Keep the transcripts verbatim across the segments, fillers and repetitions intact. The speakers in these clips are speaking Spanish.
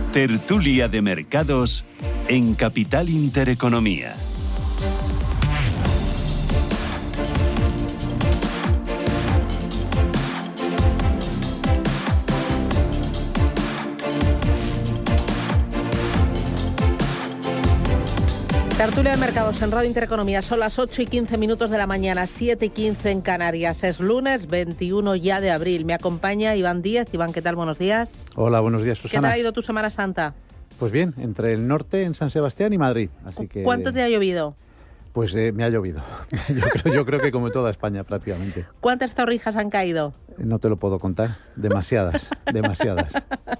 Tertulia de mercados en Capital Intereconomía. Tertulia de mercados en Radio Intereconomía. Son las ocho y quince minutos de la mañana, siete y quince en Canarias. Es lunes veintiuno ya de abril. Me acompaña Iván Díez. Iván, ¿qué tal? Buenos días. Hola, buenos días, Susana. ¿Qué tal ha ido tu Semana Santa? Pues bien, entre el norte, en San Sebastián y Madrid. Así que, ¿cuánto te ha llovido? Pues eh, me ha llovido. Yo creo, yo creo que como en toda España prácticamente. ¿Cuántas torrijas han caído? No te lo puedo contar. Demasiadas, demasiadas.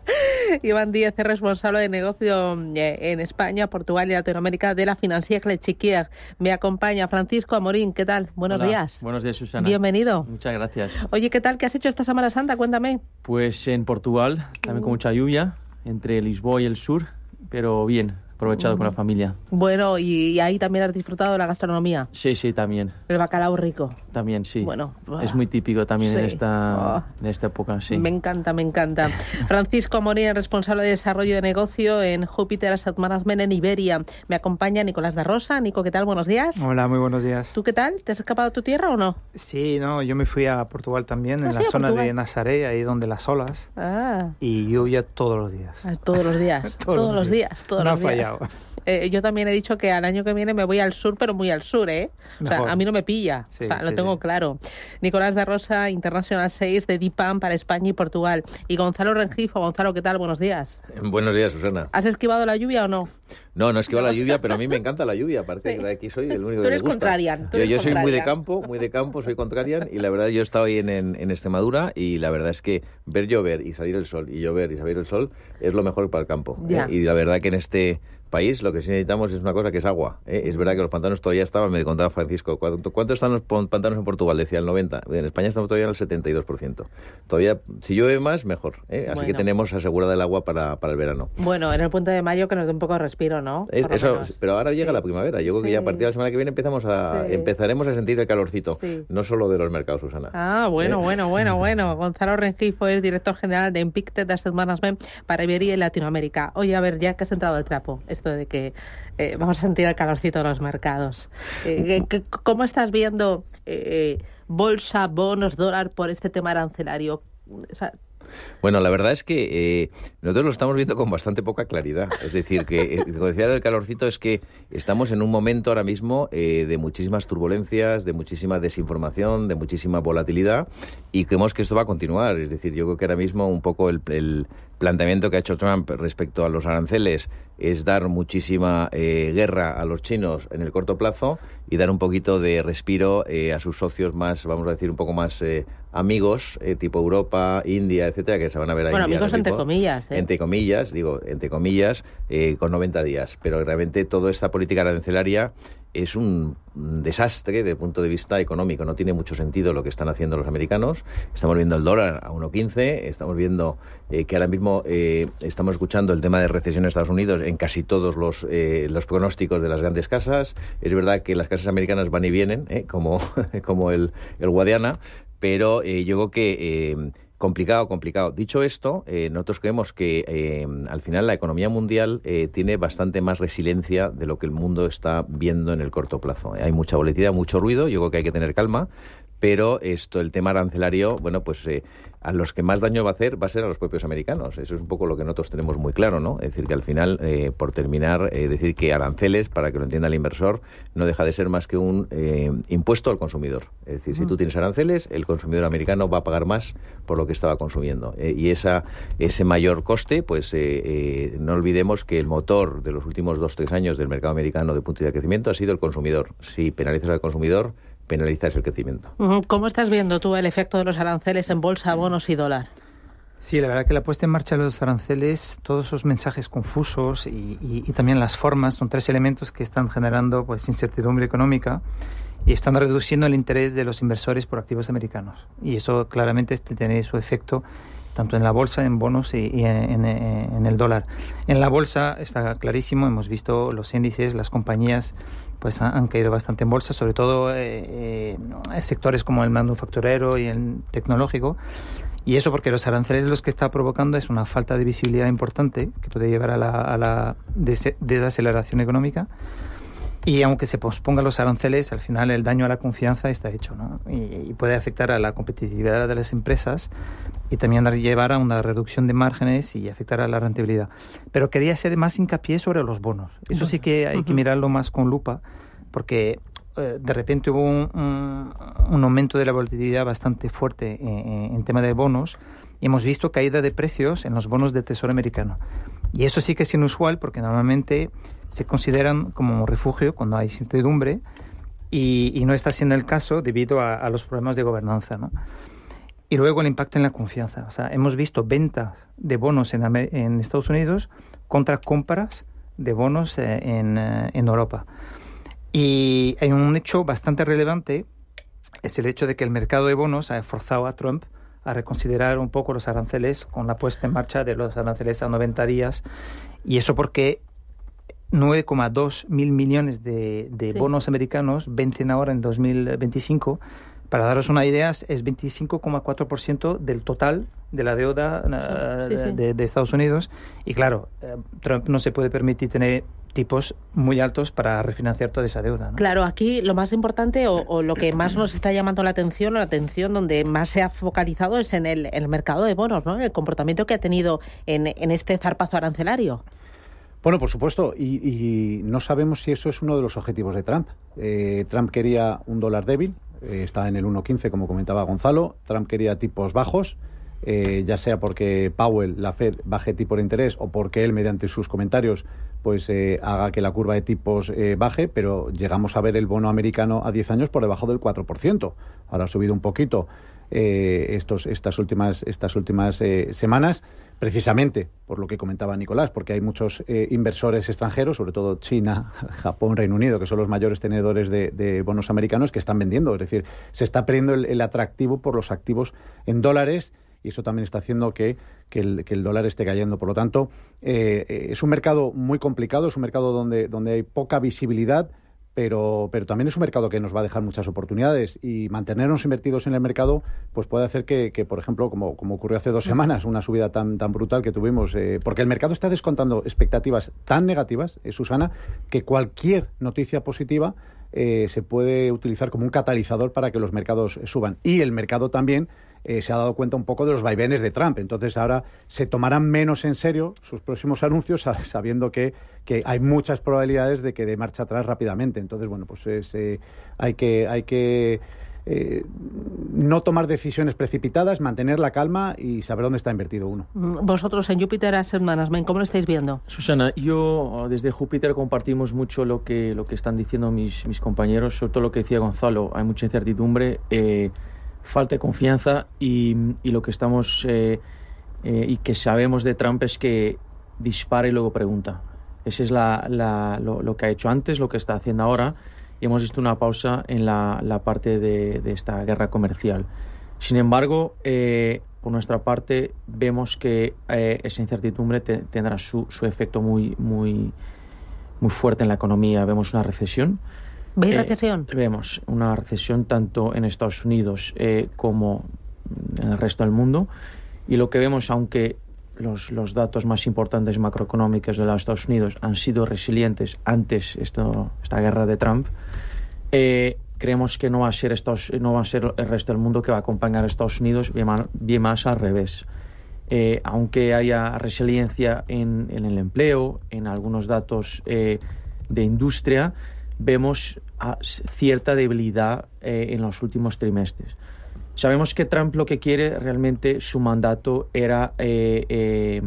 Iván Díez es responsable de negocio en España, Portugal y Latinoamérica de la Financière L'Echiquier. Me acompaña Francisco Amorín. ¿Qué tal? Buenos Hola, días. Buenos días, Susana. Bienvenido. Muchas gracias. Oye, ¿qué tal? ¿Qué has hecho esta Semana Santa? Cuéntame. Pues en Portugal, también con mucha lluvia, entre Lisboa y el sur, pero bien, aprovechado con la familia. Bueno, y, y ahí también has disfrutado de la gastronomía. Sí, sí, también. El bacalao rico. También, sí. Bueno, es muy típico también sí. en esta Oh. en esta época, sí. Me encanta, me encanta. Francisco Amorín, responsable de desarrollo de negocio en Júpiter Asset Management en Iberia. Me acompaña Nicolás de Rosa. Nico, ¿qué tal? Buenos días. Hola, muy buenos días. ¿Tú qué tal? ¿Te has escapado a tu tierra o no? Sí, no, yo me fui a Portugal también, ¿Ah, en sí, la a zona Portugal? de Nazaré, ahí donde las olas, Ah, y lluvia todos los días. todos los días, todos, todos los días, días, todos no los ha días. fallado. Eh, yo también he dicho que al año que viene me voy al sur, pero muy al sur, ¿eh? O sea, Mejor. a mí no me pilla, Sí, o sea, sí, lo tengo sí. claro. Nicolás de Rosa, International seis de DIPAM para España y Portugal. Y Gonzalo Rengifo. Gonzalo, ¿qué tal? Buenos días. Buenos días, Susana. ¿Has esquivado la lluvia o no? No, no esquivo la lluvia, pero a mí me encanta la lluvia. Parece Sí. que de aquí soy el único Tú que me eres gusta. contrarian, tú Yo, eres yo soy muy de contrarian. campo, muy de campo, soy contrarian, y la verdad yo he estado ahí en, en, en Extremadura y la verdad es que ver llover y salir el sol, y llover y salir el sol es lo mejor para el campo. Ya. ¿eh? Y la verdad que en este país lo que sí necesitamos es una cosa que es agua. ¿eh? Es verdad que los pantanos todavía estaban, me contaba Francisco, ¿cuánto, cuánto están los pon- pantanos en Portugal? Decía el noventa. En España estamos todavía en el setenta y dos por ciento. Todavía, si llueve más, mejor. ¿eh? Así Bueno. que tenemos asegurada el agua para, para el verano. Bueno, en el puente de mayo que nos dé un poco de respiro, ¿no? Eh, Por lo Eso, menos. pero ahora llega Sí. la primavera. Yo creo que Sí. ya a partir de la semana que viene empezamos a, Sí. empezaremos a sentir el calorcito. Sí. No solo de los mercados, Susana. Ah, bueno, ¿Eh? bueno, bueno, bueno. Gonzalo Rengifo es director general de Impicted Asset Management para Iberia y Latinoamérica. Oye, a ver, ya que has entrado el trapo, esto de que eh, vamos a sentir el calorcito de los mercados. Eh, ¿qué- ¿Cómo estás viendo eh, bolsa, bonos, dólar por este tema arancelario? O sea, Bueno, la verdad es que eh, nosotros lo estamos viendo con bastante poca claridad. Es decir, que, eh, como decía el calorcito, es que estamos en un momento ahora mismo eh, de muchísimas turbulencias, de muchísima desinformación, de muchísima volatilidad, y creemos que esto va a continuar. Es decir, yo creo que ahora mismo un poco el, el planteamiento que ha hecho Trump respecto a los aranceles es dar muchísima eh, guerra a los chinos en el corto plazo y dar un poquito de respiro eh, a sus socios más, vamos a decir, un poco más eh, amigos, eh, tipo Europa, India, etcétera, que se van a ver a bueno, India amigos ahora entre mismo. comillas. ¿eh? Entre comillas, digo, entre comillas, eh, con noventa días. Pero realmente toda esta política arancelaria es un desastre desde el punto de vista económico. No tiene mucho sentido lo que están haciendo los americanos. Estamos viendo el dólar a uno quince, estamos viendo eh, que ahora mismo eh, estamos escuchando el tema de recesión en Estados Unidos en casi todos los, eh, los pronósticos de las grandes casas. Es verdad que las casas americanas van y vienen, eh, como, como el, el Guadiana, pero eh, yo creo que... Eh, Complicado, complicado. Dicho esto, eh, nosotros creemos que eh, al final la economía mundial eh, tiene bastante más resiliencia de lo que el mundo está viendo en el corto plazo. Hay mucha volatilidad, mucho ruido, yo creo que hay que tener calma, pero esto, el tema arancelario, bueno, pues eh, a los que más daño va a hacer va a ser a los propios americanos. Eso es un poco lo que nosotros tenemos muy claro, ¿no? Es decir, que al final, eh, por terminar, eh, decir que aranceles, para que lo entienda el inversor, no deja de ser más que un eh, impuesto al consumidor. Es decir, si tú tienes aranceles, el consumidor americano va a pagar más por lo que estaba consumiendo. Eh, y esa ese mayor coste, pues eh, eh, no olvidemos que el motor de los últimos dos o tres años del mercado americano de punto de crecimiento ha sido el consumidor. Si penalizas al consumidor, penalizas el crecimiento. ¿Cómo estás viendo tú el efecto de los aranceles en bolsa, bonos y dólar? Sí, la verdad que la puesta en marcha de los aranceles, todos esos mensajes confusos y, y, y también las formas, son tres elementos que están generando pues incertidumbre económica y están reduciendo el interés de los inversores por activos americanos. Y eso claramente este tiene su efecto tanto en la bolsa, en bonos y, y en, en, en el dólar. En la bolsa está clarísimo, hemos visto los índices, las compañías pues han, han caído bastante en bolsa, sobre todo eh, eh, sectores como el manufacturero y el tecnológico. Y eso porque los aranceles los que está provocando es una falta de visibilidad importante que puede llevar a la, a la des- desaceleración económica. Y aunque se pospongan los aranceles, al final el daño a la confianza está hecho, ¿no? Y, y puede afectar a la competitividad de las empresas y también llevar a una reducción de márgenes y afectar a la rentabilidad. Pero quería hacer más hincapié sobre los bonos. Eso sí que hay que mirarlo más con lupa, porque eh, de repente hubo un, un, un aumento de la volatilidad bastante fuerte en, en tema de bonos y hemos visto caída de precios en los bonos de Tesoro americano. Y eso sí que es inusual porque normalmente se consideran como un refugio cuando hay incertidumbre y, y no está siendo el caso debido a, a los problemas de gobernanza, ¿no? Y luego el impacto en la confianza. O sea, hemos visto ventas de bonos en, Amer- en Estados Unidos contra compras de bonos eh, en, eh, en Europa. Y hay un hecho bastante relevante, es el hecho de que el mercado de bonos ha forzado a Trump a reconsiderar un poco los aranceles con la puesta en marcha de los aranceles a noventa días. Y eso porque nueve coma dos mil millones de, de sí. bonos americanos vencen ahora en dos mil veinticinco. Para daros una idea, es veinticinco coma cuatro por ciento del total de la deuda uh, sí, sí. De, de Estados Unidos. Y claro, eh, Trump no se puede permitir tener tipos muy altos para refinanciar toda esa deuda, ¿no? Claro, aquí lo más importante o, o lo que más nos está llamando la atención, o la atención donde más se ha focalizado es en el, en el mercado de bonos, ¿no? El comportamiento que ha tenido en, en este zarpazo arancelario. Bueno, por supuesto, y, y no sabemos si eso es uno de los objetivos de Trump. Eh, Trump quería un dólar débil, eh, está en el uno quince, como comentaba Gonzalo. Trump quería tipos bajos, eh, ya sea porque Powell, la Fed, baje tipo de interés o porque él, mediante sus comentarios, pues eh, haga que la curva de tipos eh, baje, pero llegamos a ver el bono americano a diez años por debajo del cuatro por ciento. Ahora ha subido un poquito eh, estos, estas últimas, estas últimas eh, semanas, precisamente por lo que comentaba Nicolás, porque hay muchos eh, inversores extranjeros, sobre todo China, Japón, Reino Unido, que son los mayores tenedores de, de bonos americanos, que están vendiendo. Es decir, se está perdiendo el, el atractivo por los activos en dólares, y eso también está haciendo que, que, el, que el dólar esté cayendo. Por lo tanto, eh, es un mercado muy complicado, es un mercado donde, donde hay poca visibilidad, pero, pero también es un mercado que nos va a dejar muchas oportunidades, y mantenernos invertidos en el mercado pues puede hacer que, que por ejemplo, como, como ocurrió hace dos semanas, una subida tan, tan brutal que tuvimos, eh, porque el mercado está descontando expectativas tan negativas, eh, Susana, que cualquier noticia positiva eh, se puede utilizar como un catalizador para que los mercados eh, suban. Y el mercado también Eh, se ha dado cuenta un poco de los vaivenes de Trump. Entonces ahora se tomarán menos en serio sus próximos anuncios, sabiendo que, que hay muchas probabilidades de que dé marcha atrás rápidamente. Entonces, bueno, pues es, eh, hay que, hay que eh, no tomar decisiones precipitadas, mantener la calma y saber dónde está invertido uno. Vosotros en Júpiter Asset Management, ¿cómo lo estáis viendo? Susana, yo desde Júpiter compartimos mucho lo que, lo que están diciendo mis, mis compañeros, sobre todo lo que decía Gonzalo. Hay mucha incertidumbre, eh, falta de confianza y, y lo que estamos eh, eh, y que sabemos de Trump es que dispara y luego pregunta. Ese es la, la, lo, lo que ha hecho antes, lo que está haciendo ahora, y hemos visto una pausa en la, la parte de, de esta guerra comercial. Sin embargo, eh, por nuestra parte vemos que eh, esa incertidumbre te, tendrá su, su efecto muy, muy, muy fuerte en la economía. Vemos una recesión. ¿Veis recesión? Eh, vemos una recesión tanto en Estados Unidos eh, como en el resto del mundo, y lo que vemos, aunque los, los datos más importantes macroeconómicos de los Estados Unidos han sido resilientes antes esto, esta guerra de Trump, eh, creemos que no va a ser Estados, no va a ser el resto del mundo que va a acompañar a Estados Unidos, bien más, bien más al revés. Eh, aunque haya resiliencia en, en el empleo, en algunos datos eh, de industria, vemos cierta debilidad eh, en los últimos trimestres. Sabemos que Trump lo que quiere realmente, su mandato era eh, eh,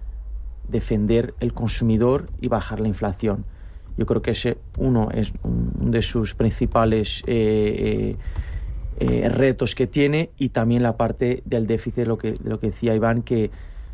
defender el consumidor y bajar la inflación. Yo creo que ese uno es uno de sus principales eh, eh, eh, retos que tiene, y también la parte del déficit, lo que, lo que decía Iván, que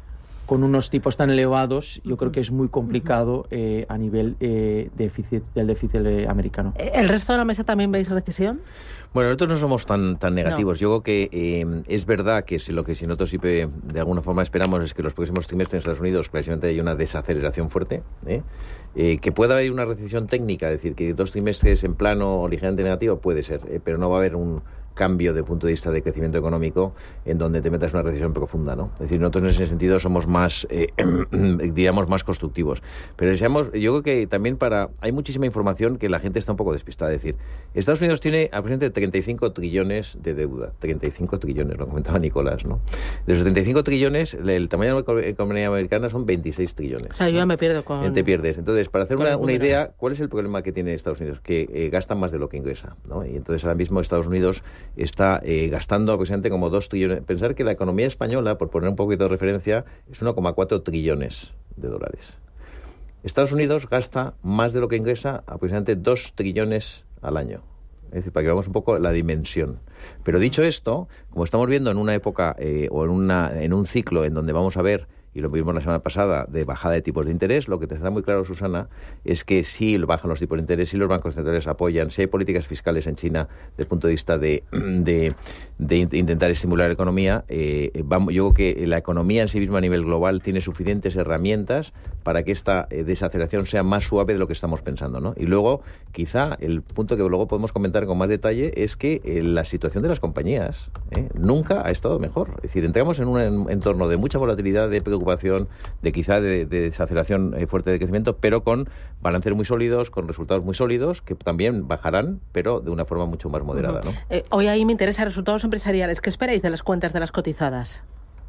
con unos tipos tan elevados, yo creo que es muy complicado eh, a nivel eh, déficit, del déficit eh, americano. ¿El resto de la mesa también veis recesión? Bueno, nosotros no somos tan tan negativos. No. Yo creo que eh, es verdad que si lo que si nosotros sí de alguna forma esperamos es que los próximos trimestres en Estados Unidos precisamente hay una desaceleración fuerte, ¿eh? Eh, que pueda haber una recesión técnica, es decir, que dos trimestres en plano o ligeramente negativo puede ser, eh, pero no va a haber un cambio de punto de vista de crecimiento económico en donde te metas en una recesión profunda, ¿no? Es decir, nosotros en ese sentido somos más, eh, diríamos, más constructivos. Pero deseamos, yo creo que también para... Hay muchísima información que la gente está un poco despistada. Es decir, Estados Unidos tiene aproximadamente treinta y cinco trillones de deuda. treinta y cinco trillones, lo comentaba Nicolás, ¿no? De esos treinta y cinco trillones, el tamaño de la economía americana son veintiséis trillones. O sea, yo ya me pierdo con... Te pierdes. Entonces, para hacer una, una idea, ¿cuál es el problema que tiene Estados Unidos? Que eh, gasta más de lo que ingresa, ¿no? Y entonces ahora mismo Estados Unidos está eh, gastando aproximadamente como dos trillones. Pensar que la economía española, por poner un poquito de referencia, es uno coma cuatro trillones de dólares. Estados Unidos gasta más de lo que ingresa, aproximadamente dos trillones al año. Es decir, para que veamos un poco la dimensión. Pero dicho esto, como estamos viendo en una época eh, o en, una, en un ciclo en donde vamos a ver, y lo vimos la semana pasada, de bajada de tipos de interés, lo que te está muy claro, Susana, es que si bajan los tipos de interés, si los bancos centrales apoyan, si hay políticas fiscales en China desde el punto de vista de, de, de intentar estimular la economía, eh, vamos, yo creo que la economía en sí misma a nivel global tiene suficientes herramientas para que esta eh, desaceleración sea más suave de lo que estamos pensando, ¿no? Y luego, quizá, el punto que luego podemos comentar con más detalle es que eh, la situación de las compañías eh, nunca ha estado mejor. Es decir, entramos en un entorno de mucha volatilidad, de preocupación, de quizá de, de desaceleración eh, fuerte de crecimiento, pero con balances muy sólidos, con resultados muy sólidos, que también bajarán, pero de una forma mucho más moderada, ¿no? Eh, hoy ahí me interesa resultados empresariales. ¿Qué esperáis de las cuentas de las cotizadas?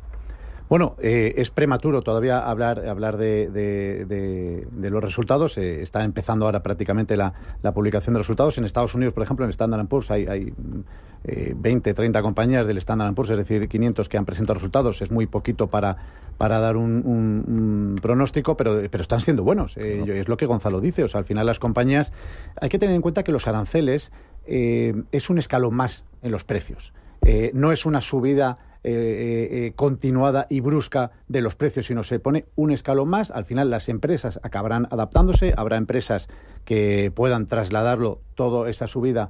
Bueno, eh, es prematuro todavía hablar hablar de, de, de, de los resultados. Eh, está empezando ahora prácticamente la, la publicación de resultados. En Estados Unidos, por ejemplo, en Standard and Poor's hay, hay eh, veinte, treinta compañías del Standard and Poor's, es decir, quinientos que han presentado resultados. Es muy poquito para, para dar un, un, un pronóstico, pero, pero están siendo buenos. Eh, no. Es lo que Gonzalo dice. O sea, al final las compañías... Hay que tener en cuenta que los aranceles eh, es un escalón más en los precios. Eh, no es una subida... Eh, eh, continuada y brusca de los precios, sino se pone un escalón más. Al final las empresas acabarán adaptándose, habrá empresas que puedan trasladarlo toda esa subida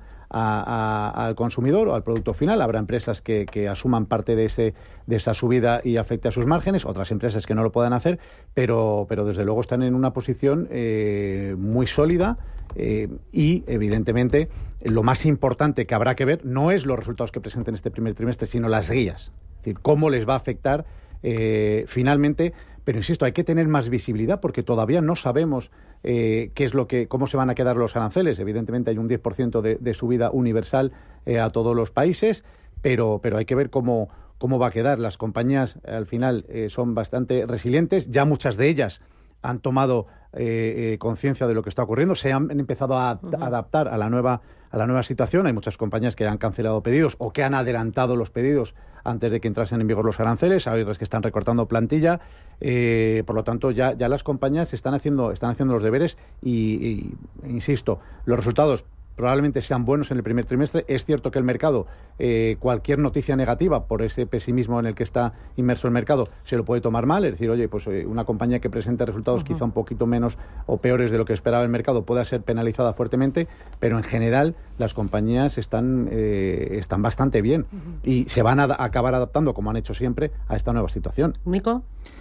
a, a, al consumidor o al producto final, habrá empresas que, que asuman parte de ese de esa subida y afecte a sus márgenes, otras empresas que no lo puedan hacer, pero, pero desde luego están en una posición eh, muy sólida. Eh, y, evidentemente, lo más importante que habrá que ver no es los resultados que presenten este primer trimestre, sino las guías. Es decir, cómo les va a afectar eh, finalmente. Pero, insisto, hay que tener más visibilidad porque todavía no sabemos eh, qué es lo que, cómo se van a quedar los aranceles. Evidentemente, hay un diez por ciento de, de subida universal eh, a todos los países, pero, pero hay que ver cómo, cómo va a quedar. Las compañías, al final, eh, son bastante resilientes. Ya muchas de ellas han tomado eh, eh, conciencia de lo que está ocurriendo, se han empezado a uh-huh. adaptar a la nueva a la nueva situación. Hay muchas compañías que han cancelado pedidos o que han adelantado los pedidos antes de que entrasen en vigor los aranceles. Hay otras que están recortando plantilla. Eh, por lo tanto, ya, ya las compañías están haciendo están haciendo los deberes y, y insisto, los resultados probablemente sean buenos en el primer trimestre. Es cierto que el mercado, eh, cualquier noticia negativa por ese pesimismo en el que está inmerso el mercado, se lo puede tomar mal. Es decir, oye, pues eh, una compañía que presente resultados uh-huh. quizá un poquito menos o peores de lo que esperaba el mercado pueda ser penalizada fuertemente, pero en general las compañías están, eh, están bastante bien uh-huh. y se van a acabar adaptando, como han hecho siempre, a esta nueva situación. ¿Nico?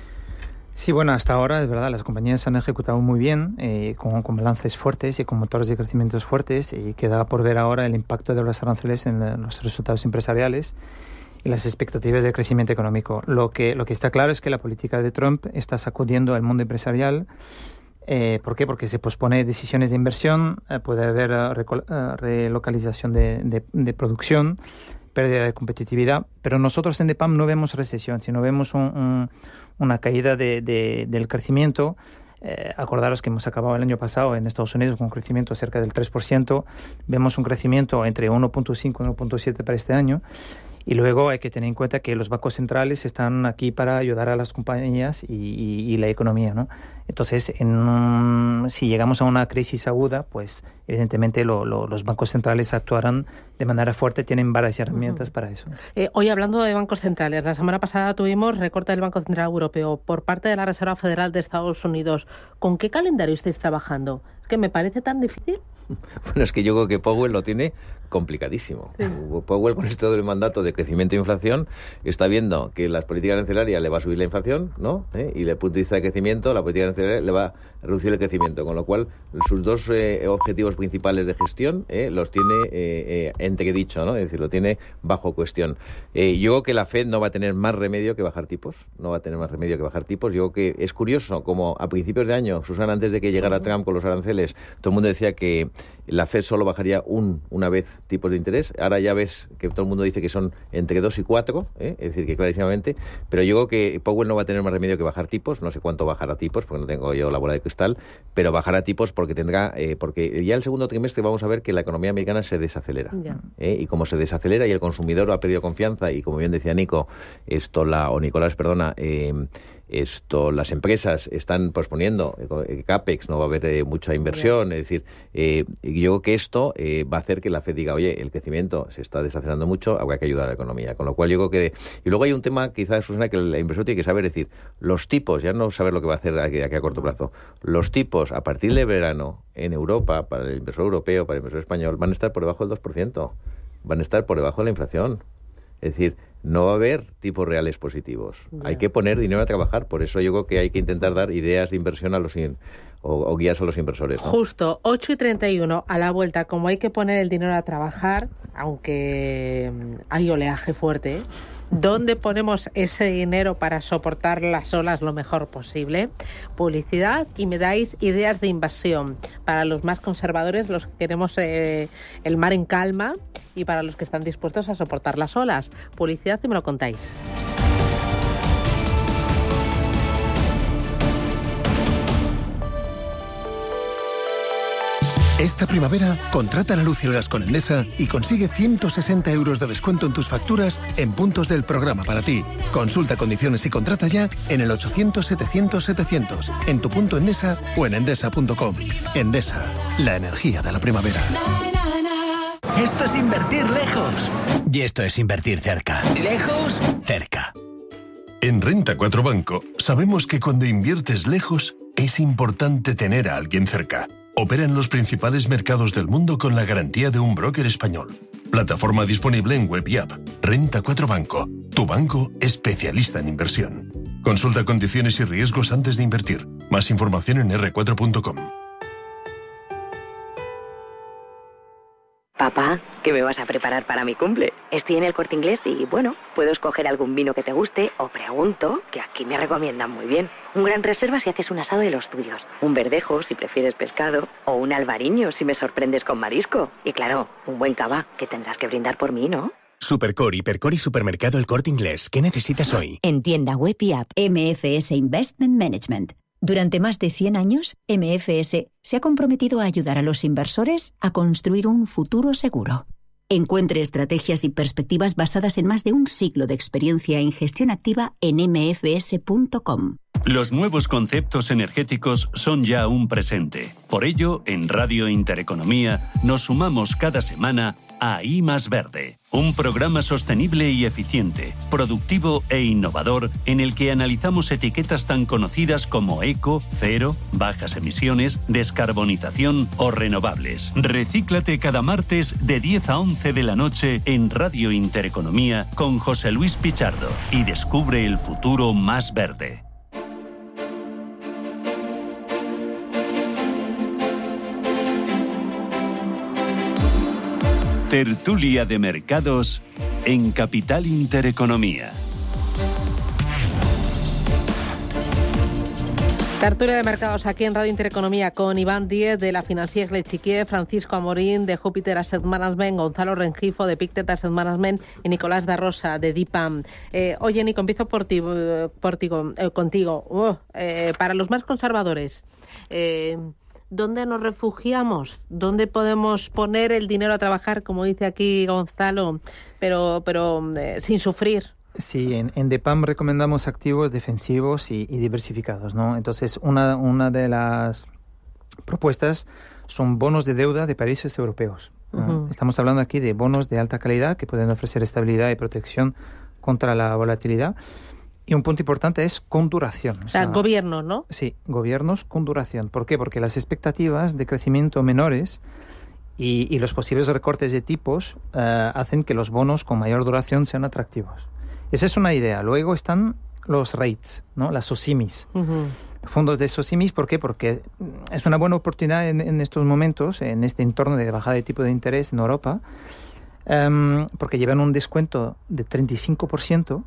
Sí, bueno, hasta ahora, es verdad, las compañías han ejecutado muy bien, eh, con, con balances fuertes y con motores de crecimiento fuertes, y queda por ver ahora el impacto de los aranceles en la, los resultados empresariales y las expectativas de crecimiento económico. Lo que, lo que está claro es que la política de Trump está sacudiendo al mundo empresarial. Eh, ¿Por qué? Porque se pospone decisiones de inversión, eh, puede haber uh, recol- uh, relocalización de, de, de producción, pérdida de competitividad, pero nosotros en DEPAM no vemos recesión, sino vemos un, un, una caída de, de, del crecimiento. Eh, acordaros que hemos acabado el año pasado en Estados Unidos con un crecimiento cerca del tres por ciento, vemos un crecimiento entre uno punto cinco y uno punto siete para este año, Y luego hay que tener en cuenta que los bancos centrales están aquí para ayudar a las compañías y, y, y la economía, ¿no? Entonces, en un, si llegamos a una crisis aguda, pues evidentemente lo, lo, los bancos centrales actuarán de manera fuerte, tienen varias herramientas uh-huh. para eso. Eh, hoy, hablando de bancos centrales, la semana pasada tuvimos recorte del Banco Central Europeo por parte de la Reserva Federal de Estados Unidos. ¿Con qué calendario estáis trabajando? Es que me parece tan difícil. Bueno, es que yo creo que Powell lo tiene complicadísimo. Sí. Powell, con este doble mandato de crecimiento e inflación, está viendo que las políticas arancelarias le va a subir la inflación, ¿no? ¿Eh? Y desde el punto de vista de crecimiento, la política arancelaria le va a reducir el crecimiento, con lo cual sus dos eh, objetivos principales de gestión eh, los tiene eh, eh, entredicho, ¿no? Es decir, lo tiene bajo cuestión. Eh, yo creo que la Fed no va a tener más remedio que bajar tipos, no va a tener más remedio que bajar tipos. Yo creo que es curioso, como a principios de año, Susana, antes de que llegara Trump con los aranceles, todo el mundo decía que la Fed solo bajaría un, una vez tipos de interés. Ahora ya ves que todo el mundo dice que son entre dos y cuatro, ¿eh? Es decir, que clarísimamente. Pero yo creo que Powell no va a tener más remedio que bajar tipos. No sé cuánto bajará tipos, porque no tengo yo la bola de cristal, pero bajará tipos porque tendrá, eh, porque ya el segundo trimestre vamos a ver que la economía americana se desacelera. Yeah. ¿eh? Y como se desacelera y el consumidor ha perdido confianza, y como bien decía Nico, esto la, o Nicolás, perdona, eh, Esto, las empresas están posponiendo eh, CAPEX, no va a haber eh, mucha inversión, es decir, eh, yo creo que esto eh, va a hacer que la Fed diga, oye, el crecimiento se está desacelerando mucho, habrá que ayudar a la economía, con lo cual yo creo que... Y luego hay un tema, quizás, Susana, que el inversor tiene que saber, es decir, los tipos, ya no saber lo que va a hacer aquí, aquí a corto plazo, los tipos a partir de verano en Europa, para el inversor europeo, para el inversor español, van a estar por debajo del dos por ciento, van a estar por debajo de la inflación, es decir, no va a haber tipos reales positivos. Yeah. Hay que poner dinero a trabajar. Por eso yo creo que hay que intentar dar ideas de inversión a los in, o, o guías a los inversores, ¿no? Justo, ocho y treinta y uno, a la vuelta, como hay que poner el dinero a trabajar, aunque hay oleaje fuerte, ¿eh? ¿Dónde ponemos ese dinero para soportar las olas lo mejor posible? Publicidad, y me dais ideas de inversión para los más conservadores, los que queremos eh, el mar en calma, y para los que están dispuestos a soportar las olas. Publicidad y me lo contáis. Esta primavera, contrata la luz y el gas con Endesa y consigue ciento sesenta euros de descuento en tus facturas en puntos del programa para ti. Consulta condiciones y contrata ya en el ochocientos setecientos setecientos, en tu punto Endesa o en endesa punto com. Endesa, la energía de la primavera. Esto es invertir lejos. Y esto es invertir cerca. Lejos, cerca. En Renta cuatro Banco sabemos que cuando inviertes lejos es importante tener a alguien cerca. Opera en los principales mercados del mundo con la garantía de un broker español. Plataforma disponible en web y app. Renta cuatro Banco, tu banco especialista en inversión. Consulta condiciones y riesgos antes de invertir. Más información en erre cuatro punto com. Papá, ¿qué me vas a preparar para mi cumple? Estoy en el Corte Inglés y, bueno, puedo escoger algún vino que te guste o pregunto, que aquí me recomiendan muy bien. Un gran reserva si haces un asado de los tuyos, un verdejo si prefieres pescado o un albariño si me sorprendes con marisco. Y claro, un buen cava, que tendrás que brindar por mí, ¿no? Supercore, Hipercore y Supermercado El Corte Inglés. ¿Qué necesitas hoy? En tienda web y app. M F S Investment Management. Durante más de cien años, M F S se ha comprometido a ayudar a los inversores a construir un futuro seguro. Encuentre estrategias y perspectivas basadas en más de un siglo de experiencia en gestión activa en eme efe ese punto com. Los nuevos conceptos energéticos son ya un presente. Por ello, en Radio Intereconomía nos sumamos cada semana a I más Verde, un programa sostenible y eficiente, productivo e innovador en el que analizamos etiquetas tan conocidas como eco, cero, bajas emisiones, descarbonización o renovables. Recíclate cada martes de diez a once de la noche en Radio Intereconomía con José Luis Pichardo y descubre el futuro más verde. Tertulia de mercados en Capital Intereconomía. Tertulia de mercados aquí en Radio Intereconomía con Iván Díez de la Financiera Lechiquier, Francisco Amorín de Júpiter Asset Management, Gonzalo Rengifo de Pictet Asset Management y Nicolás da Rosa de DIPAM. Eh, oye, Nico, empiezo por ti, por ti, eh, contigo. Uh, eh, para los más conservadores, eh, ¿dónde nos refugiamos? ¿Dónde podemos poner el dinero a trabajar, como dice aquí Gonzalo, pero, pero eh, sin sufrir? Sí, en, en DEPAM recomendamos activos defensivos y, y diversificados, ¿no? Entonces, una, una de las propuestas son bonos de deuda de países europeos. Uh-huh. Estamos hablando aquí de bonos de alta calidad que pueden ofrecer estabilidad y protección contra la volatilidad. Y un punto importante es con duración. O sea, o sea, gobiernos, ¿no? Sí, gobiernos con duración. ¿Por qué? Porque las expectativas de crecimiento menores y, y los posibles recortes de tipos uh, hacen que los bonos con mayor duración sean atractivos. Esa es una idea. Luego están los REITs, ¿no? Las SOCIMIs. Uh-huh. Fondos de SOCIMIs, ¿por qué? Porque es una buena oportunidad en, en estos momentos, en este entorno de bajada de tipo de interés en Europa, um, porque llevan un descuento de treinta y cinco por ciento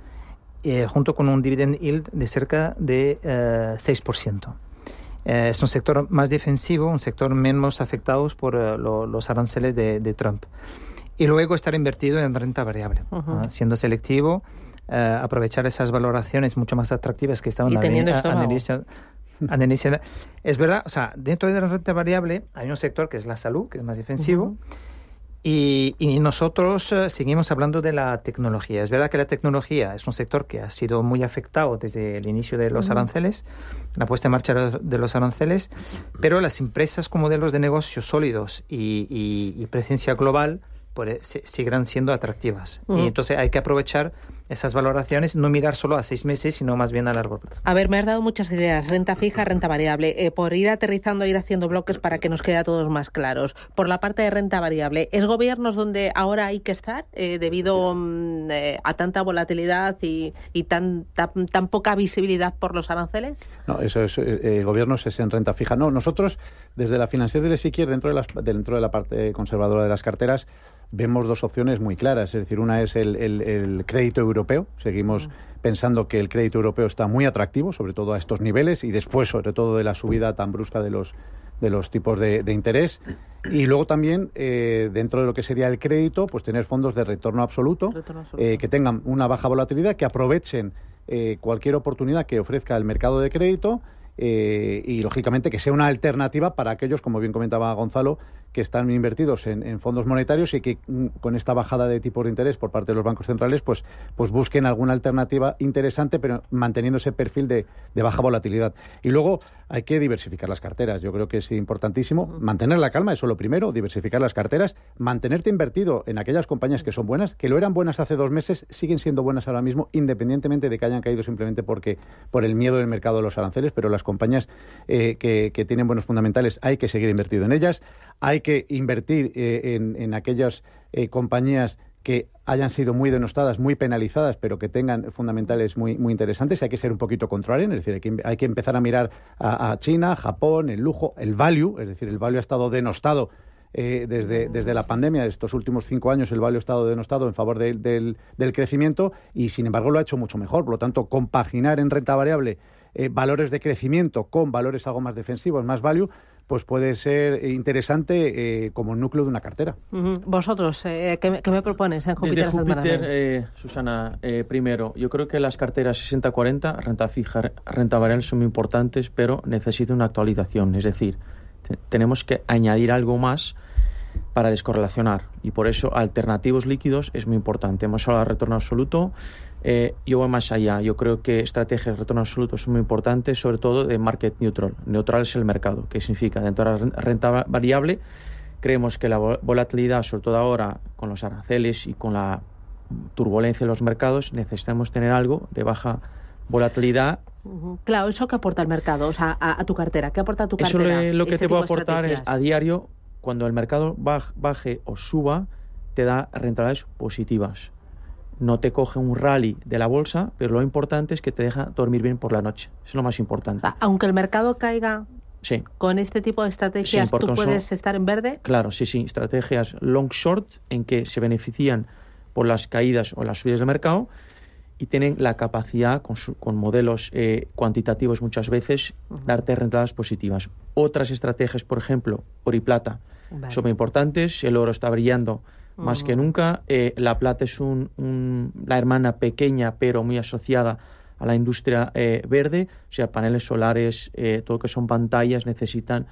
eh, junto con un dividend yield de cerca de uh, seis por ciento. Eh, es un sector más defensivo, un sector menos afectado por uh, lo, los aranceles de, de Trump. Y luego estar invertido en renta variable, uh-huh. uh, siendo selectivo, uh, aprovechar esas valoraciones mucho más atractivas que estaban y teniendo a, a, a inicio, a inicio. Es verdad, o sea, dentro de la renta variable hay un sector que es la salud, que es más defensivo, uh-huh. y, y nosotros uh, seguimos hablando de la tecnología. Es verdad que la tecnología es un sector que ha sido muy afectado desde el inicio de los uh-huh. aranceles, la puesta en marcha de los aranceles, pero las empresas con modelos de negocios sólidos y, y, y presencia global pues, seguirán siendo atractivas. Uh-huh. Y entonces hay que aprovechar esas valoraciones, no mirar solo a seis meses, sino más bien a largo plazo. A ver, me has dado muchas ideas, renta fija, renta variable, eh, por ir aterrizando, ir haciendo bloques para que nos quede a todos más claros. Por la parte de renta variable, ¿es gobiernos donde ahora hay que estar eh, debido mm, eh, a tanta volatilidad y, y tan, tan, tan poca visibilidad por los aranceles? No, eso es, eh, gobiernos es en renta fija. No, nosotros, desde la Financiera de Siquier, dentro de, las, dentro de la parte conservadora de las carteras, vemos dos opciones muy claras. Es decir, una es el, el, el crédito europeo. Seguimos mm. pensando que el crédito europeo está muy atractivo, sobre todo a estos niveles, y después, sobre todo, de la subida tan brusca de los, de los tipos de, de interés. Y luego también, eh, dentro de lo que sería el crédito, pues tener fondos de retorno absoluto, retorno absoluto. Eh, que tengan una baja volatilidad, que aprovechen eh, cualquier oportunidad que ofrezca el mercado de crédito, eh, y, lógicamente, que sea una alternativa para aquellos, como bien comentaba Gonzalo, que están invertidos en, en fondos monetarios y que mm, con esta bajada de tipos de interés por parte de los bancos centrales, pues, pues busquen alguna alternativa interesante, pero manteniendo ese perfil de, de baja volatilidad. Y luego hay que diversificar las carteras. Yo creo que es importantísimo mantener la calma, eso es lo primero, diversificar las carteras, mantenerte invertido en aquellas compañías que son buenas, que lo eran buenas hace dos meses, siguen siendo buenas ahora mismo, independientemente de que hayan caído simplemente porque por el miedo del mercado de los aranceles, pero las compañías eh, que, que tienen buenos fundamentales hay que seguir invertido en ellas. Hay que invertir eh, en, en aquellas eh, compañías que hayan sido muy denostadas, muy penalizadas, pero que tengan fundamentales muy, muy interesantes. Hay que ser un poquito contrarian, es decir, hay que, hay que empezar a mirar a, a China, Japón, el lujo, el value, es decir, el value ha estado denostado eh, desde, desde la pandemia. Estos últimos cinco años el value ha estado denostado en favor de, del, del crecimiento y, sin embargo, lo ha hecho mucho mejor. Por lo tanto, compaginar en renta variable eh, valores de crecimiento con valores algo más defensivos, más value, pues puede ser interesante eh, como núcleo de una cartera. Uh-huh. Vosotros, eh, ¿qué, ¿qué me propones en Júpiter? Desde Júpiter, eh, Susana, eh, primero, yo creo que las carteras sesenta cuarenta, renta fija, renta variable son muy importantes, pero necesitan una actualización. Es decir, te, tenemos que añadir algo más para descorrelacionar. Y por eso, alternativos líquidos es muy importante. Hemos hablado de retorno absoluto. Eh, yo voy más allá. Yo creo que estrategias de retorno absoluto son muy importantes, sobre todo de market neutral. Neutral es el mercado, que significa dentro de la renta variable. Creemos que la volatilidad, sobre todo ahora con los aranceles y con la turbulencia de los mercados, necesitamos tener algo de baja volatilidad. Uh-huh. Claro, ¿eso qué aporta al mercado? O sea, a, a tu cartera. ¿Qué aporta a tu cartera? Eso le, lo que te puedo aportar es a diario, cuando el mercado baje o suba, te da rentabilidades positivas. No te coge un rally de la bolsa, pero lo importante es que te deja dormir bien por la noche. Eso es lo más importante. Aunque el mercado caiga, sí, con este tipo de estrategias, sí, ¿tú puedes son, estar en verde? Claro, sí, sí. Estrategias long-short en que se benefician por las caídas o las subidas del mercado y tienen la capacidad, con, su, con modelos eh, cuantitativos muchas veces, uh-huh, darte rentadas positivas. Otras estrategias, por ejemplo, oro y plata, vale, son muy importantes. El oro está brillando más uh-huh que nunca. Eh, la plata es un, un, la hermana pequeña, pero muy asociada a la industria eh, verde. O sea, paneles solares, eh, todo lo que son pantallas, necesitan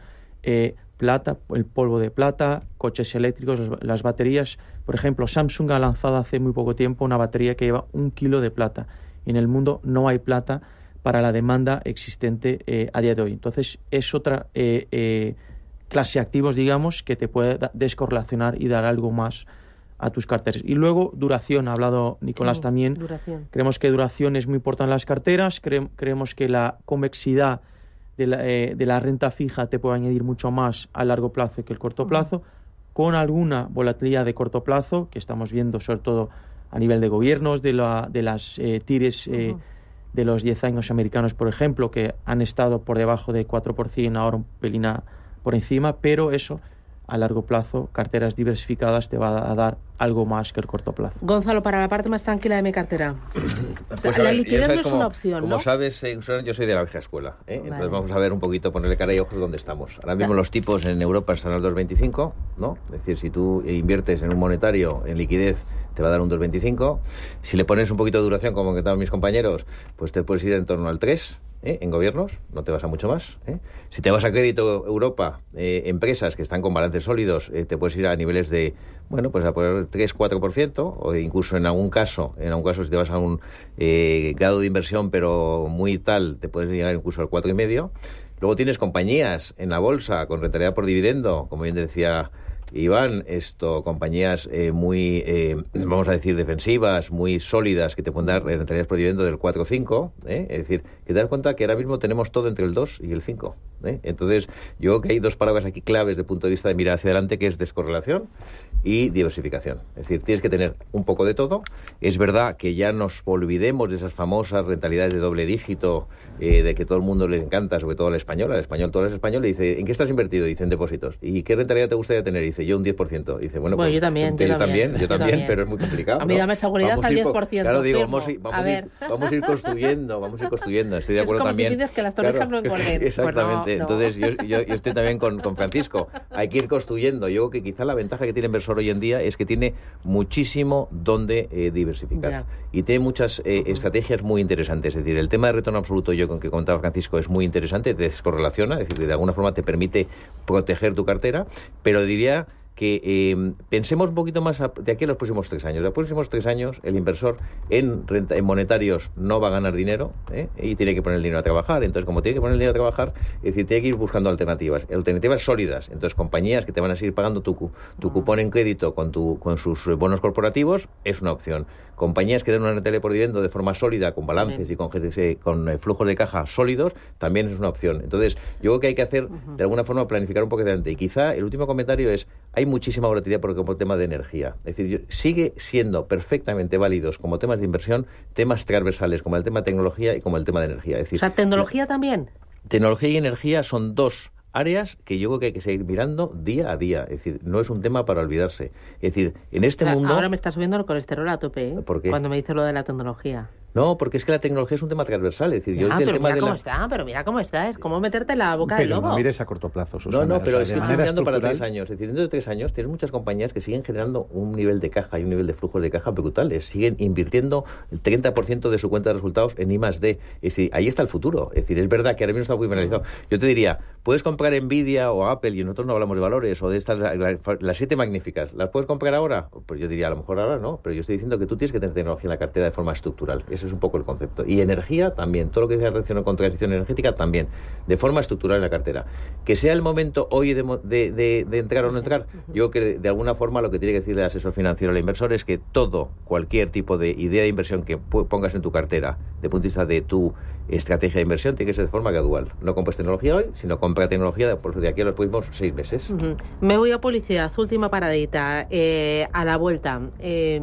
eh, plata, el polvo de plata, coches eléctricos, las baterías. Por ejemplo, Samsung ha lanzado hace muy poco tiempo una batería que lleva un kilo de plata. En el mundo no hay plata para la demanda existente eh, a día de hoy. Entonces, es otra eh, eh, clase de activos, digamos, que te puede da- descorrelacionar y dar algo más a tus carteras. Y luego, duración, ha hablado Nicolás Sí, también. duración. Creemos que duración es muy importante en las carteras. Cre- creemos que la convexidad de la, eh, de la renta fija te puede añadir mucho más a largo plazo que el corto plazo, uh-huh. con alguna volatilidad de corto plazo, que estamos viendo sobre todo a nivel de gobiernos, de, la, de las eh, tires eh, uh-huh. de los diez años americanos, por ejemplo, que han estado por debajo de cuatro por ciento, ahora un pelín por encima, pero eso a largo plazo, carteras diversificadas te va a dar algo más que el corto plazo. Gonzalo, para la parte más tranquila de mi cartera, pues la ver, liquidez no es como, una opción, como ¿no? sabes, eh, yo soy de la vieja escuela, ¿eh? Vale. Entonces vamos a ver un poquito, ponerle cara y ojos dónde estamos. Ahora mismo los tipos en Europa están al dos coma veinticinco, ¿no? Es decir, si tú inviertes en un monetario, en liquidez, te va a dar un dos coma veinticinco. Si le pones un poquito de duración, como comentaban mis compañeros, pues te puedes ir en torno al tres. ¿Eh? En gobiernos, no te vas a mucho más. ¿eh? Si te vas a crédito Europa, eh, empresas que están con balances sólidos, eh, te puedes ir a niveles de, bueno, pues a poner tres cuatro por ciento, o incluso en algún caso, en algún caso si te vas a un eh, grado de inversión pero muy tal, te puedes llegar incluso al cuatro coma cinco. Luego tienes compañías en la bolsa con rentabilidad por dividendo, como bien decía Iván, esto, compañías eh, muy, eh, vamos a decir, defensivas, muy sólidas, que te pueden dar rentabilidades por dividendo del cuatro o cinco, ¿eh? Es decir, que te das cuenta que ahora mismo tenemos todo entre el dos y el cinco, ¿eh? Entonces, yo creo que hay dos palabras aquí claves desde el punto de vista de mirar hacia adelante, que es descorrelación y diversificación. Es decir, tienes que tener un poco de todo. Es verdad que ya nos olvidemos de esas famosas rentabilidades de doble dígito, eh, de que todo el mundo le encanta, sobre todo al español, al español, todo el español le dice, ¿en qué estás invertido? Dice, en depósitos. ¿Y qué rentabilidad te gustaría tener? Dice, yo un diez por ciento. Dice, bueno, bueno pues, yo también, yo, yo también, también, yo también, también, pero es muy complicado. A mí dame seguridad vamos al diez por ciento. Claro, digo, firmo. vamos, a, vamos, a a ir, vamos a ir construyendo, vamos a ir construyendo. Estoy de acuerdo es como también. Si dices que las torrijas claro, no engorden. Exactamente. Pues no, Entonces, no. Yo, yo, yo estoy también con, con Francisco. Hay que ir construyendo. Yo creo que quizá la ventaja que tiene el inversor hoy en día es que tiene muchísimo donde eh, diversificar. Ya. Y tiene muchas eh, uh-huh. estrategias muy interesantes. Es decir, el tema de retorno absoluto, yo con que contaba Francisco, es muy interesante, te descorrelaciona, es decir, que de alguna forma te permite proteger tu cartera, pero diría que eh, pensemos un poquito más a, de aquí a los próximos tres años. De los próximos tres años, el inversor en, renta, en monetarios no va a ganar dinero, ¿eh? y tiene que poner el dinero a trabajar. Entonces, como tiene que poner el dinero a trabajar, es decir, tiene que ir buscando alternativas. Alternativas sólidas. Entonces, compañías que te van a seguir pagando tu, tu cupón en crédito con, tu, con sus bonos corporativos es una opción. Compañías que den una rentabilidad por dividendo de forma sólida, con balances sí. y con, con eh, flujos de caja sólidos, también es una opción. Entonces, yo creo que hay que hacer, uh-huh. de alguna forma, planificar un poco adelante. Y quizá el último comentario es, hay muchísima volatilidad por el tema de energía. Es decir, sigue siendo perfectamente válidos como temas de inversión, temas transversales como el tema de tecnología y como el tema de energía. Es decir, o sea, ¿tecnología la, también? Tecnología y energía son dos áreas que yo creo que hay que seguir mirando día a día. Es decir, no es un tema para olvidarse. Es decir, en este o sea, mundo... Ahora me está subiendo el colesterol a tope, ¿eh? ¿Por qué? Cuando me dices lo de la tecnología. No, porque es que la tecnología es un tema transversal. Es decir, ya, yo el pero tema mira de cómo la... está, pero mira cómo está. Es como meterte en la boca pero del lobo. No mires a corto plazo, Susana. No, no, pero o sea, es que estoy mirando para tres años. Es decir, dentro de tres años tienes muchas compañías que siguen generando un nivel de caja y un nivel de flujos de caja brutales. Siguen invirtiendo el treinta por ciento de su cuenta de resultados en I más D. Es decir, ahí está el futuro. Es decir, es verdad que ahora mismo está muy penalizado. Yo te diría, puedes comprar Nvidia o Apple, y nosotros no hablamos de valores, o de estas, las siete magníficas. ¿Las puedes comprar ahora? Pues yo diría, a lo mejor ahora no, pero yo estoy diciendo que tú tienes que tener tecnología en la cartera de forma estructural. Ese es un poco el concepto. Y energía también, todo lo que sea relacionado con transición energética también, de forma estructural en la cartera. Que sea el momento hoy de, de, de, de entrar o no entrar, yo creo que de, de alguna forma lo que tiene que decirle el asesor financiero al inversor es que todo, cualquier tipo de idea de inversión que pongas en tu cartera, de punto de vista de tu estrategia de inversión, tiene que ser de forma gradual. No compres tecnología hoy, sino compra tecnología de, de aquí a los próximos seis meses. Uh-huh. Me voy a publicidad, última paradita, eh, a la vuelta. Eh,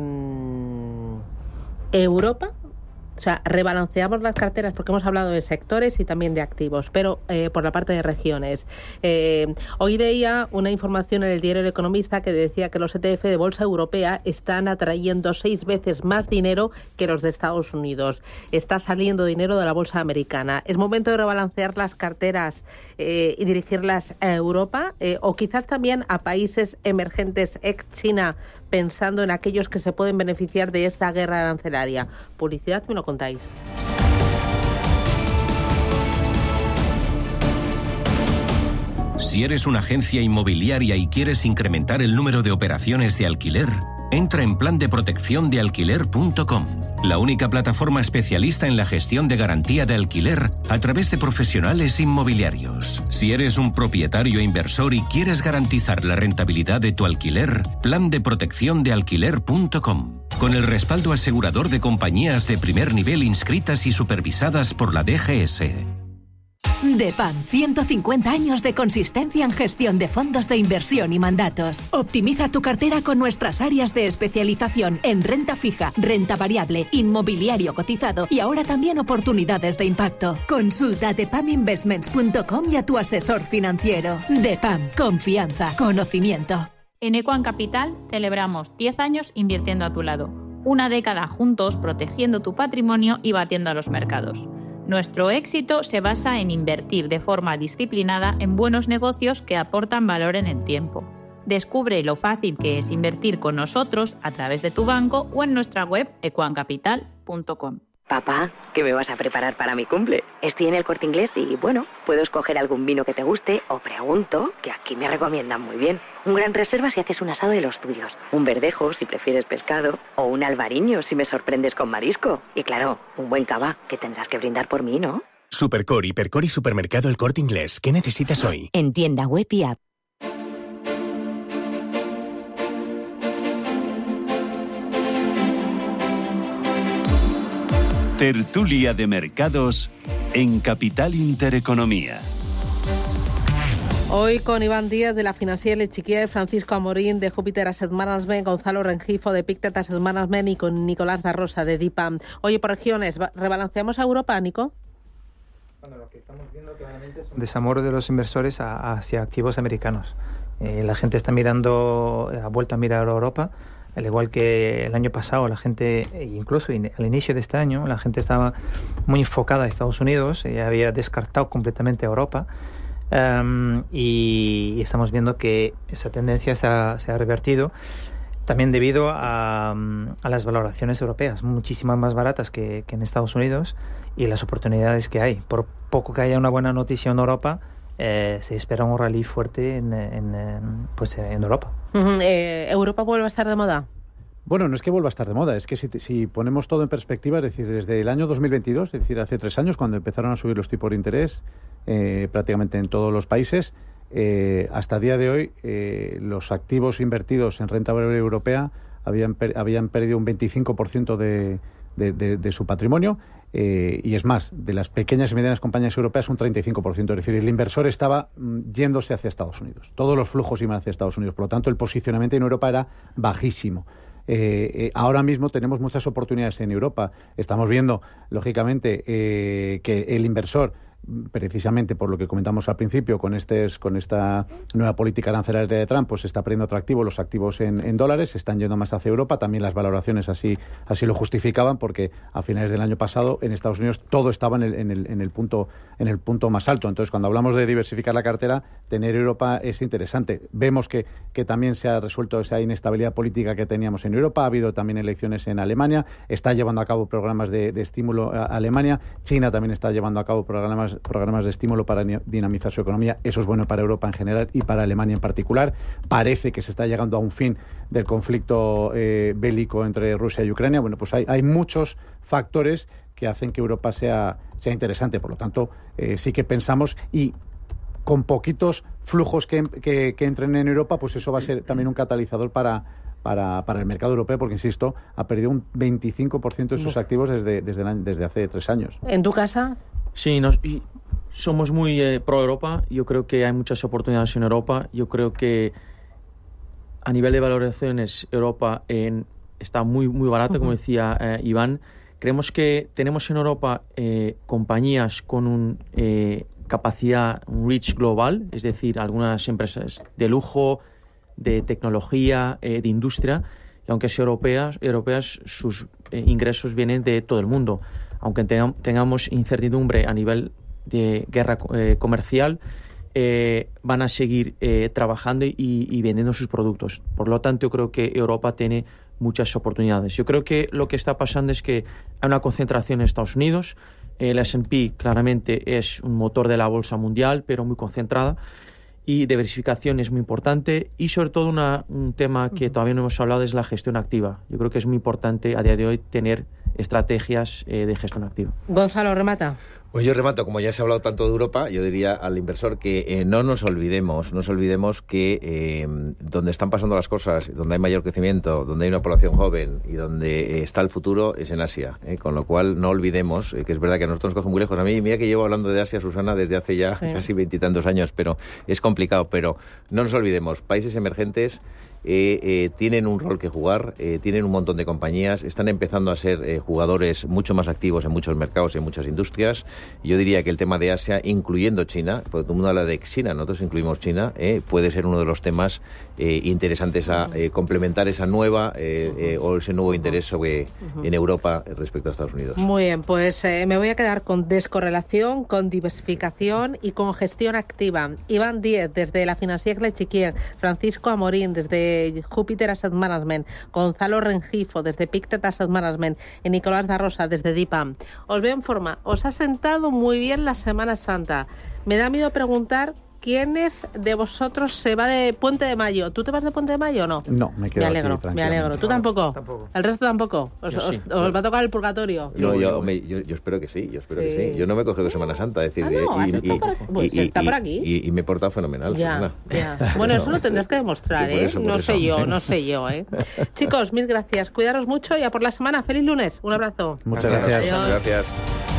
Europa, o sea, rebalanceamos las carteras porque hemos hablado de sectores y también de activos, pero eh, por la parte de regiones. Eh, hoy leía una información en el diario El Economista que decía que los E T F de bolsa europea están atrayendo seis veces más dinero que los de Estados Unidos. Está saliendo dinero de la bolsa americana. ¿Es momento de rebalancear las carteras eh, y dirigirlas a Europa? Eh, o quizás también a países emergentes ex-China, pensando en aquellos que se pueden beneficiar de esta guerra arancelaria. Publicidad, me lo contáis. Si eres una agencia inmobiliaria y quieres incrementar el número de operaciones de alquiler, entra en plan de protección de alquiler punto com, la única plataforma especialista en la gestión de garantía de alquiler a través de profesionales inmobiliarios. Si eres un propietario inversor y quieres garantizar la rentabilidad de tu alquiler, plan de protección de alquiler punto com, con el respaldo asegurador de compañías de primer nivel inscritas y supervisadas por la D G S. DEPAM, ciento cincuenta años de consistencia en gestión de fondos de inversión y mandatos. Optimiza tu cartera con nuestras áreas de especialización en renta fija, renta variable, inmobiliario cotizado y ahora también oportunidades de impacto. Consulta depam investments punto com y a tu asesor financiero. DEPAM, confianza, conocimiento. En Equam Capital celebramos diez años invirtiendo a tu lado. Una década juntos protegiendo tu patrimonio y batiendo a los mercados. Nuestro éxito se basa en invertir de forma disciplinada en buenos negocios que aportan valor en el tiempo. Descubre lo fácil que es invertir con nosotros a través de tu banco o en nuestra web equam capital punto com. Papá, ¿qué me vas a preparar para mi cumple? Estoy en el Corte Inglés y, bueno, puedo escoger algún vino que te guste o pregunto, que aquí me recomiendan muy bien. Un gran reserva si haces un asado de los tuyos, un verdejo si prefieres pescado o un albariño si me sorprendes con marisco. Y claro, un buen cava, que tendrás que brindar por mí, ¿no? Supercore, Hipercore y Supermercado El Corte Inglés. ¿Qué necesitas hoy? En tienda web y app. Tertulia de mercados en Capital Intereconomía. Hoy con Iván Díaz de la Financiera Chiquier, Francisco Amorín de Júpiter Asset Management, Gonzalo Rengifo de Pictet Asset Management y con Nicolás da Rosa de DIPAM. Oye, por regiones, ¿rebalanceamos a Europa, Nico? Bueno, lo que estamos viendo claramente es un desamor de los inversores a, hacia activos americanos. Eh, la gente está mirando, ha vuelto a mirar a Europa. Al igual que el año pasado, la gente, incluso al inicio de este año, la gente estaba muy enfocada a Estados Unidos y había descartado completamente a Europa. Um, y, y estamos viendo que esa tendencia se ha, se ha revertido también debido a, a las valoraciones europeas, muchísimas más baratas que, que en Estados Unidos, y las oportunidades que hay. Por poco que haya una buena noticia en Europa, Eh, se espera un rally fuerte en, en, en, pues en Europa. Uh-huh. Eh, ¿Europa vuelve a estar de moda? Bueno, no es que vuelva a estar de moda, es que si, si ponemos todo en perspectiva, es decir, desde el año dos mil veintidós, es decir, hace tres años, cuando empezaron a subir los tipos de interés eh, prácticamente en todos los países, eh, hasta el día de hoy eh, los activos invertidos en renta variable europea habían, per, habían perdido un veinticinco por ciento de, de, de, de su patrimonio. Eh, y es más, de las pequeñas y medianas compañías europeas un treinta y cinco por ciento, es decir, el inversor estaba mm, yéndose hacia Estados Unidos, todos los flujos iban hacia Estados Unidos, por lo tanto el posicionamiento en Europa era bajísimo. Eh, eh, ahora mismo tenemos muchas oportunidades en Europa, estamos viendo lógicamente eh, que el inversor, precisamente por lo que comentamos al principio, con este con esta nueva política arancelaria de Trump, pues está perdiendo atractivo los activos en, en dólares, se están yendo más hacia Europa, también las valoraciones así así lo justificaban, porque a finales del año pasado en Estados Unidos todo estaba en el, en el, en el punto en el punto más alto. Entonces, cuando hablamos de diversificar la cartera, tener Europa es interesante. Vemos que, que también se ha resuelto esa inestabilidad política que teníamos en Europa, ha habido también elecciones en Alemania, está llevando a cabo programas de, de estímulo a Alemania, China también está llevando a cabo programas programas de estímulo para dinamizar su economía. Eso es bueno para Europa en general y para Alemania en particular. Parece que se está llegando a un fin del conflicto eh, bélico entre Rusia y Ucrania. Bueno, pues hay, hay muchos factores que hacen que Europa sea, sea interesante. Por lo tanto, eh, sí que pensamos, y con poquitos flujos que, que, que entren en Europa, pues eso va a ser también un catalizador para Para, para el mercado europeo, porque, insisto, ha perdido un veinticinco por ciento de sus activos desde, desde, el año, desde hace tres años. ¿En tu casa? Sí, nos, y somos muy eh, pro-Europa. Yo creo que hay muchas oportunidades en Europa. Yo creo que a nivel de valoraciones, Europa en, está muy, muy barata, uh-huh. como decía eh, Iván. Creemos que tenemos en Europa eh, compañías con un eh, capacidad, un reach global, es decir, algunas empresas de lujo, de tecnología, eh, de industria, y aunque sean europeas, europeas sus eh, ingresos vienen de todo el mundo. Aunque tengam, tengamos incertidumbre a nivel de guerra eh, comercial, eh, van a seguir eh, trabajando y, y vendiendo sus productos. Por lo tanto, yo creo que Europa tiene muchas oportunidades. Yo creo que lo que está pasando es que hay una concentración en Estados Unidos. El ese and pe claramente es un motor de la bolsa mundial, pero muy concentrada. y diversificación es muy importante, y sobre todo una, un tema que todavía no hemos hablado es la gestión activa. Yo creo que es muy importante a día de hoy tener estrategias eh, de gestión activa. Gonzalo, remata. Pues yo remato, como ya se ha hablado tanto de Europa, yo diría al inversor que eh, no nos olvidemos, no nos olvidemos que eh, donde están pasando las cosas, donde hay mayor crecimiento, donde hay una población joven y donde eh, está el futuro es en Asia, eh, con lo cual no olvidemos eh, que es verdad que a nosotros nos coge muy lejos. A mí, mira que llevo hablando de Asia, Susana, desde hace ya sí. casi veintitantos años, pero es complicado, pero no nos olvidemos, países emergentes Eh, eh, tienen un rol que jugar, eh, tienen un montón de compañías, están empezando a ser eh, jugadores mucho más activos en muchos mercados y en muchas industrias. Yo diría que el tema de Asia, incluyendo China, porque todo el mundo habla de China, nosotros incluimos China, eh, puede ser uno de los temas eh, interesantes a eh, complementar esa nueva eh, eh, o ese nuevo interés sobre, uh-huh. en Europa respecto a Estados Unidos. Muy bien, pues eh, me voy a quedar con descorrelación, con diversificación y con gestión activa. Iván Díez, desde la Financière L'Echiquier, Francisco Amorín, desde Júpiter Asset Management, Gonzalo Rengifo desde Pictet Asset Management y Nicolás da Rosa desde DIPAM. Os veo en forma, os ha sentado muy bien la Semana Santa. Me da miedo preguntar quiénes de vosotros se va de Puente de Mayo. ¿Tú te vas de Puente de Mayo o no? No, me quedo Me alegro, aquí, me alegro. ¿Tú tampoco? No, tampoco. ¿El resto tampoco? ¿Os, Yo sí. os, os va a tocar el purgatorio? No, yo, me, yo, yo espero que sí, yo espero sí. que sí. Yo no me he cogido Semana Santa, es decir, ah, no, y, y, por, pues y, está y, por aquí. Y, y me he portado fenomenal. Ya, ya. Bueno, eso lo tendrás que demostrar, ¿eh? Eso, no eso. sé yo, no sé yo, ¿eh? Chicos, mil gracias. Cuidaros mucho y a por la semana. ¡Feliz lunes! Un abrazo. Muchas gracias. Adiós. Gracias.